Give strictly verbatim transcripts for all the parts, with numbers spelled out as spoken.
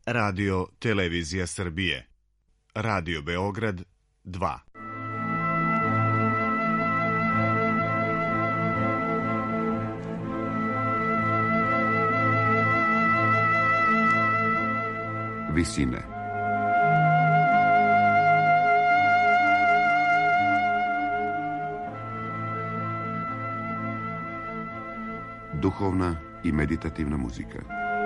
Radio Televizija Srbije. Radio Beograd dva. Visine. Duhovna i meditativna muzika.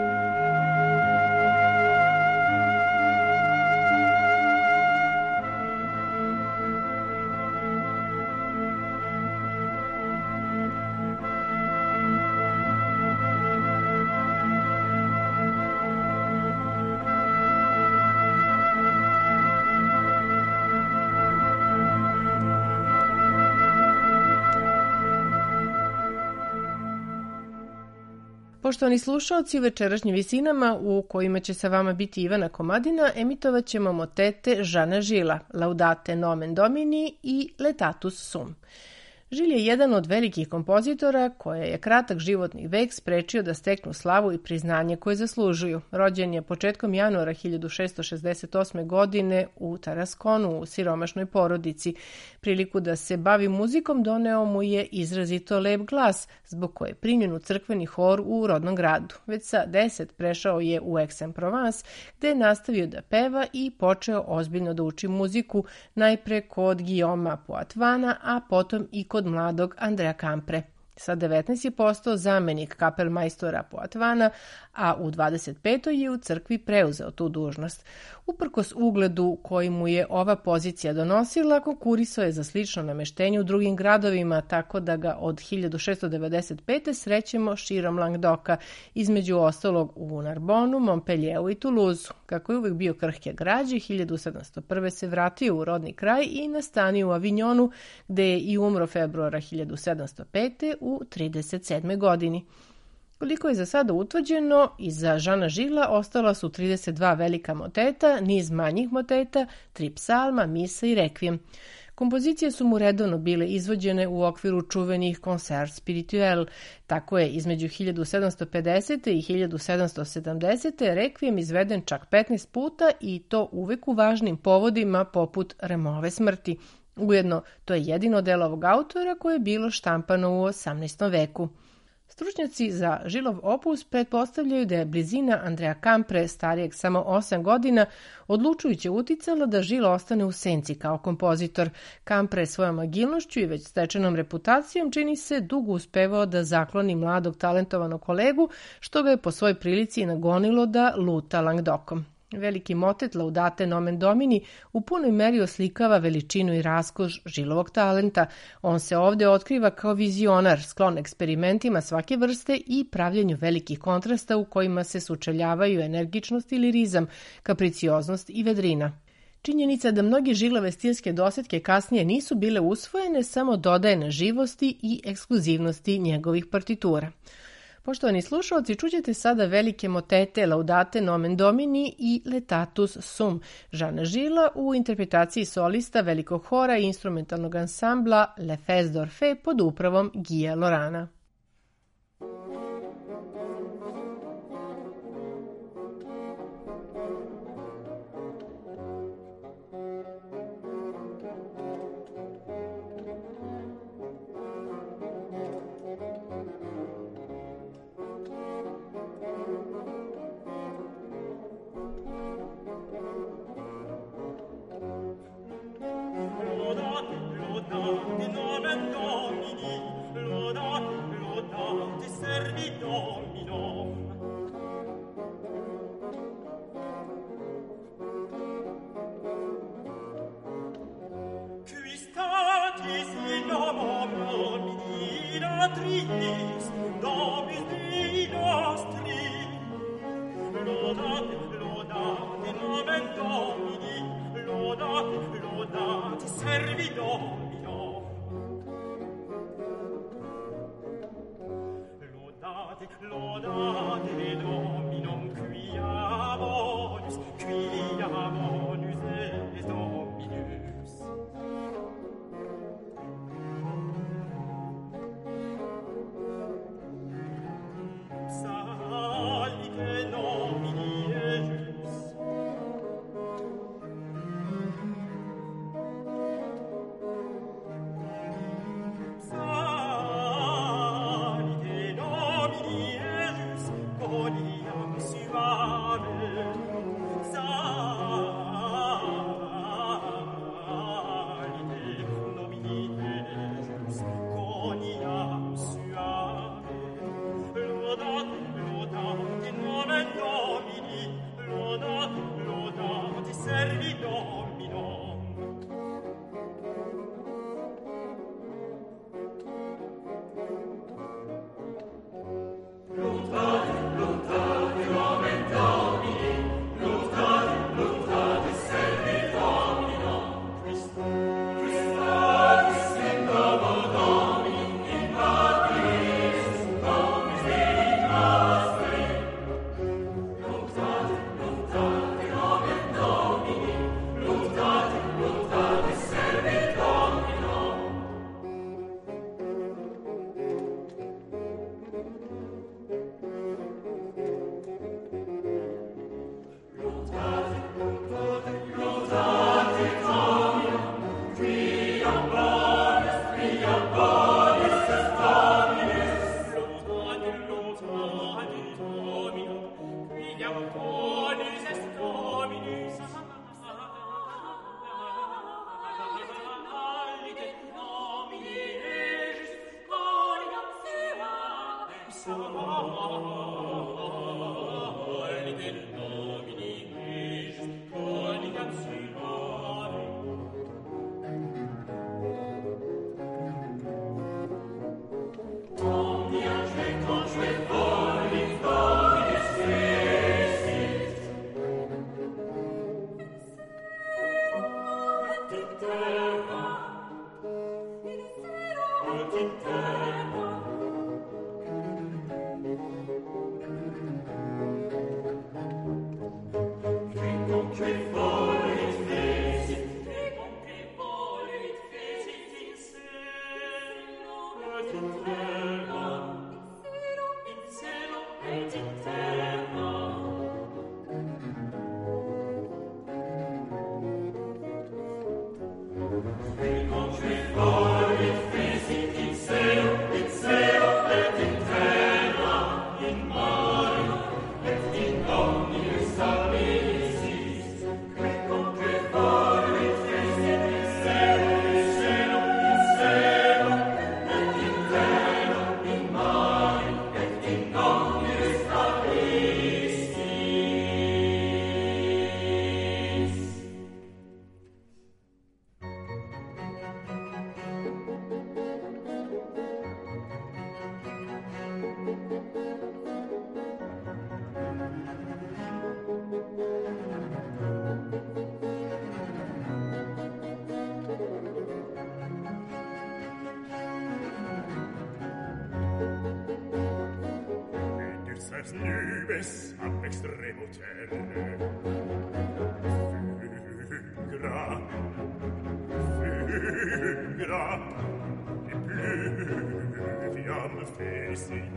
Poštovani slušalci, u večerašnjim visinama u kojima će sa vama biti Ivana Komadina, emitovat ćemo motete Žana Žila, Laudate Nomen Domini i Letatus Sum. Žil je jedan od velikih kompozitora koje je kratak životni vek sprečio da steknu slavu i priznanje koje zaslužuju. Rođen je početkom januara hiljadu šessto šezdeset osme. godine u Taraskonu u siromašnoj porodici. Priliku da se bavi muzikom doneo mu je izrazito lep glas, zbog koje je primljen u crkveni hor u rodnom gradu. Već sa deset prešao je u Aix-en-Provence, gde je nastavio da peva i počeo ozbiljno da uči muziku, najpre kod Guillauma Poitvana, a potom i kod mladog Andrea Campre. Sa devetnaest je postao zamenik kapelmajstora Poitvana, a u dvadeset petoj je u crkvi preuzeo tu dužnost. Uprkos ugledu koji mu je ova pozicija donosila, konkurisao je za slično nameštenje u drugim gradovima, tako da ga od hiljadu šessto devedeset pete. srećemo širom Languedoca, između ostalog u Narbonu, Montpellieru i Toulouseu. Kako je uvek bio krhke građe, hiljadu sedamsto prve. se vratio u rodni kraj i nastanio u Avignonu, gde je i umro februara hiljadu sedamsto pete. u trideset sedmoj. godini. Koliko je za sada utvrđeno, iza Žana Žila ostala su trideset dva velika moteta, niz manjih moteta, tri psalma, misa i rekvijem. Kompozicije su mu redovno bile izvođene u okviru čuvenih concert spirituel. Tako je između hiljadu sedamsto pedesete. i hiljadu sedamsto sedamdesete. rekvijem izveden čak petnaest puta i to uvek u važnim povodima poput Remove smrti. Ujedno, to je jedino delo ovog autora koje je bilo štampano u osamnaestom. veku. Stručnjaci za Žilov opus pretpostavljaju da je blizina Andrea Campre, starijeg samo osam godina, odlučujuće uticala da Žil ostane u senci kao kompozitor. Campre svojom agilnošću i već stečenom reputacijom čini se dugo uspevao da zakloni mladog talentovanog kolegu, što ga je po svoj prilici nagonilo da luta Languedocom. Veliki motet Laudate Nomen Domini u punoj meri oslikava veličinu i raskoš Žilovog talenta. On se ovde otkriva kao vizionar, sklon eksperimentima svake vrste i pravljenju velikih kontrasta u kojima se sučeljavaju energičnost i lirizam, kapricioznost i vedrina. Činjenica da mnogi Žilove stilske dosetke kasnije nisu bile usvojene samo dodaje na živosti i ekskluzivnosti njegovih partitura. Poštovani slušalci, čućete sada velike motete Laudate Nomen Domini i Letatus Sum Žana Žila u interpretaciji solista velikog hora i instrumentalnog ansambla Le Fez d'Orphée pod upravom Guya Lorana. Lodate Dominum quia bonus, quia bonus est Dominus. Salite nomini et nubes ab extremo terre fugra fugra et pluviam fecit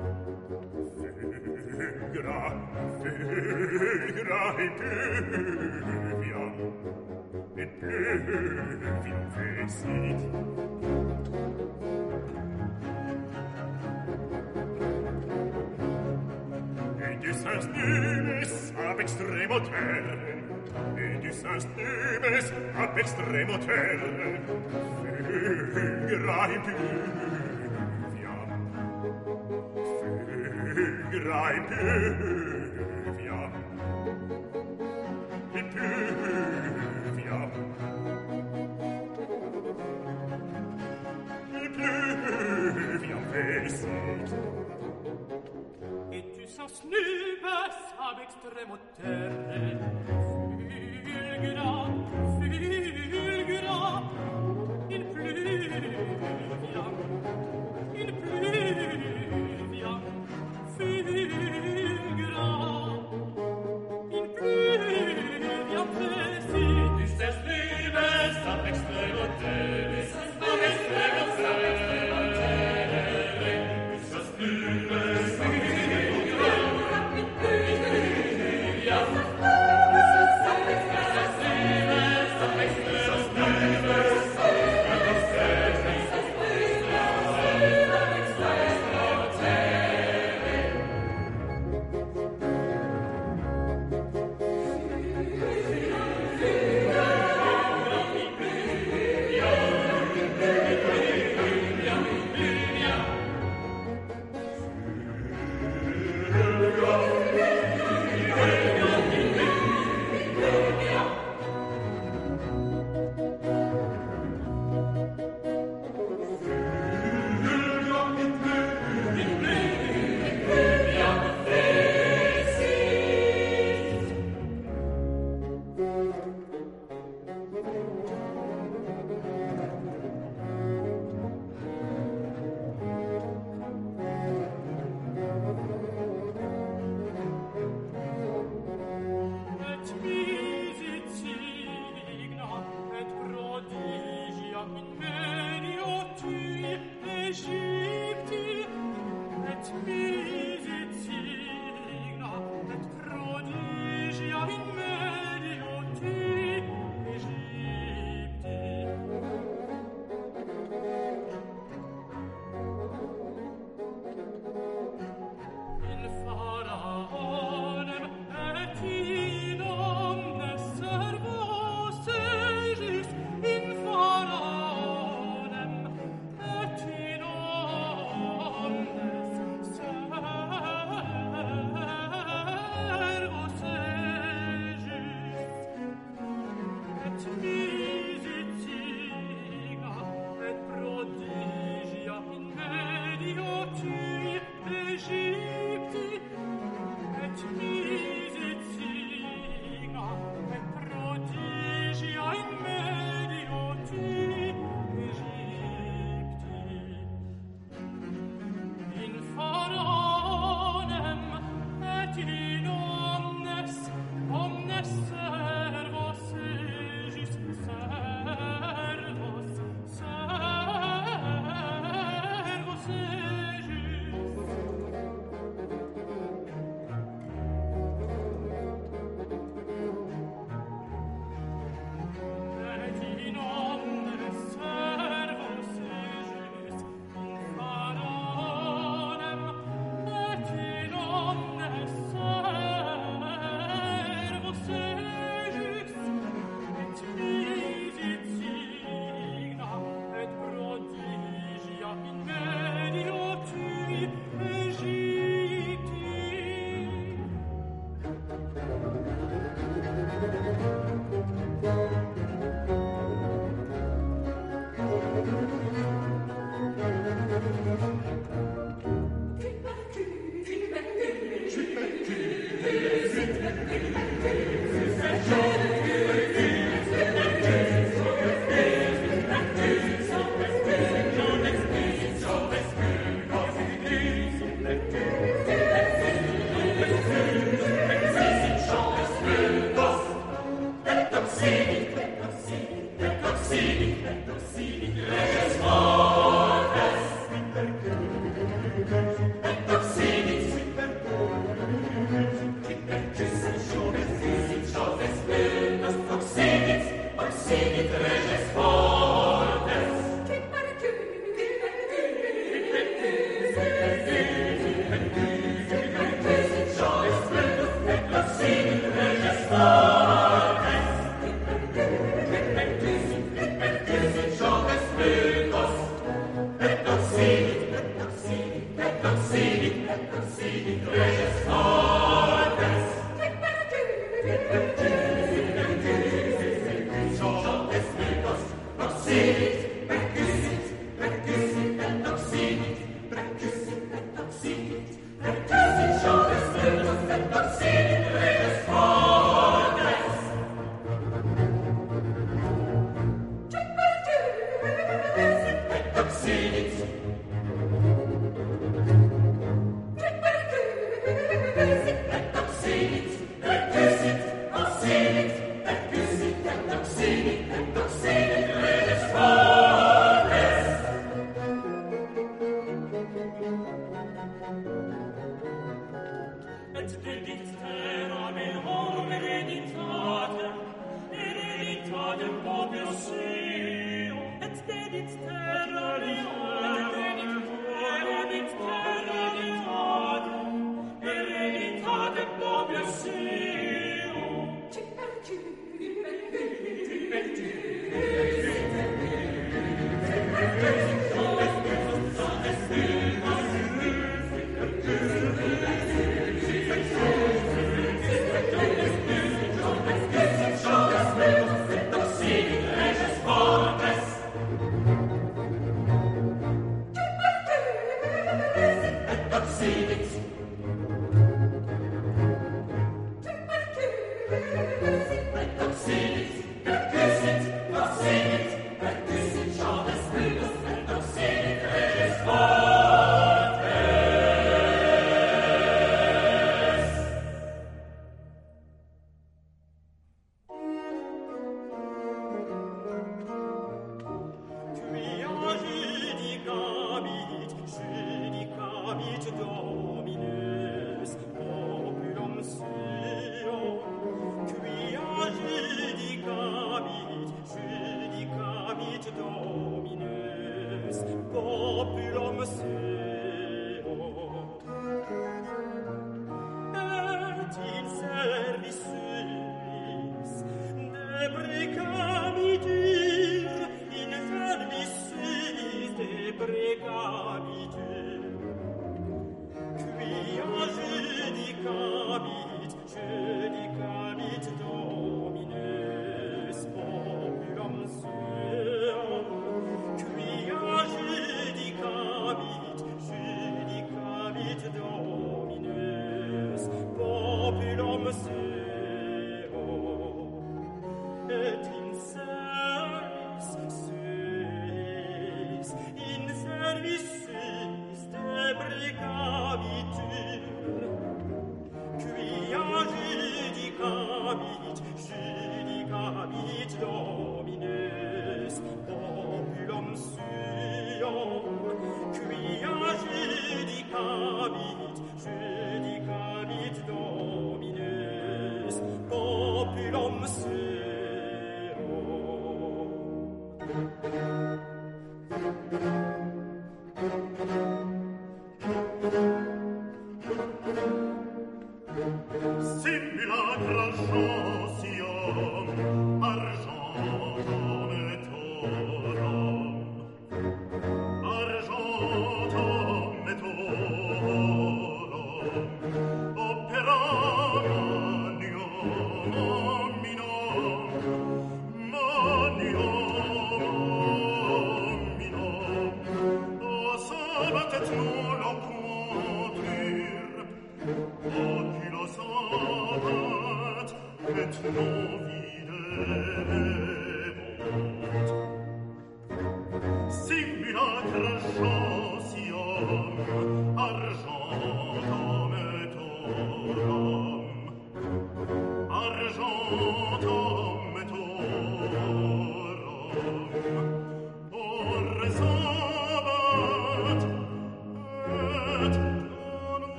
fugra fugra et pluviam et pluviam fecit et du sens nubes ab extremo terre et du sens nubes ab extremo terre fugra et pluviam fugra et pluviam et pluviam et pluviam fecit et tu sens nubes ab extremo terre fulgura fulgura in pluviam in pluviam fulgura in pluviam fecit tu sens nubes ab extremo terre ab extremo terre tu sens nubes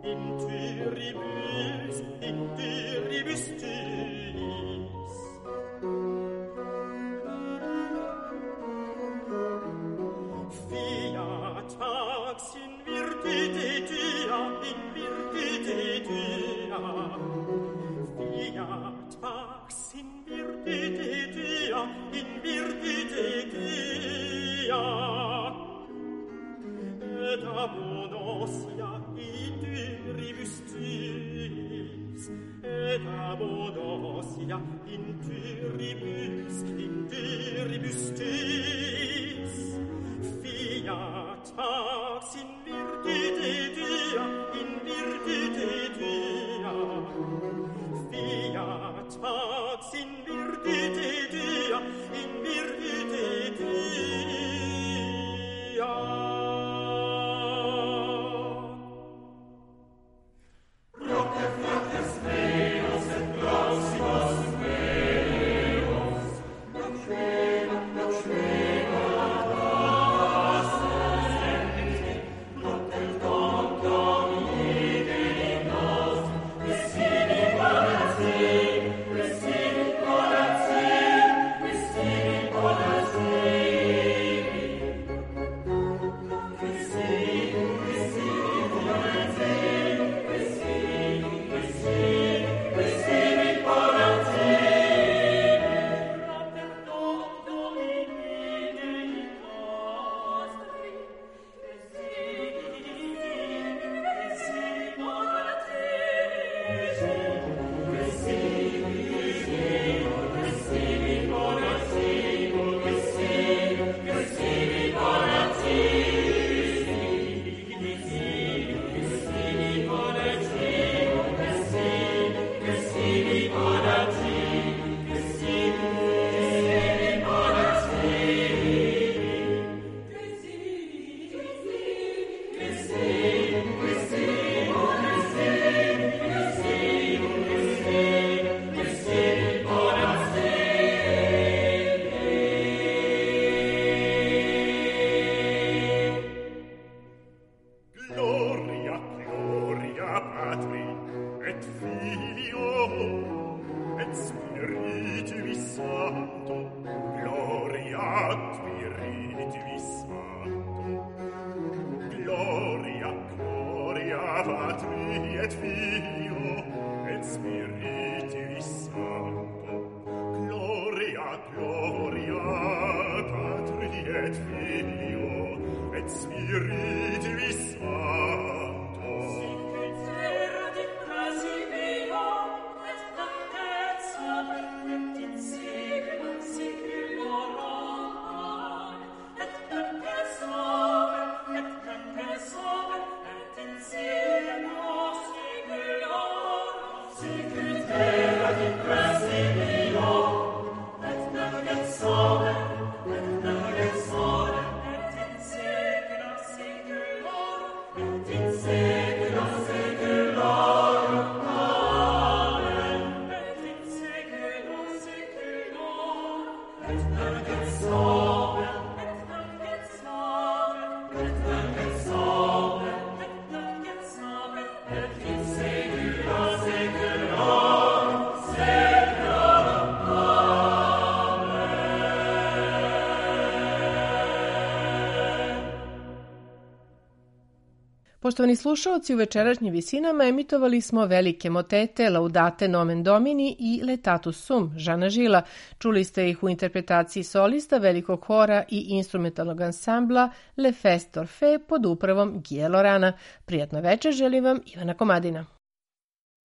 Poštovani slušaoci, u večerašnjim visinama emitovali smo velike motete Laudate Nomen Domini i Letatus Sum Žana Žila. Čuli ste ih u interpretaciji solista, velikog hora i instrumentalnog ansambla Le Feste Orfee pod upravom Gije Lorana. Prijatno večer želim vam Ivana Komadina.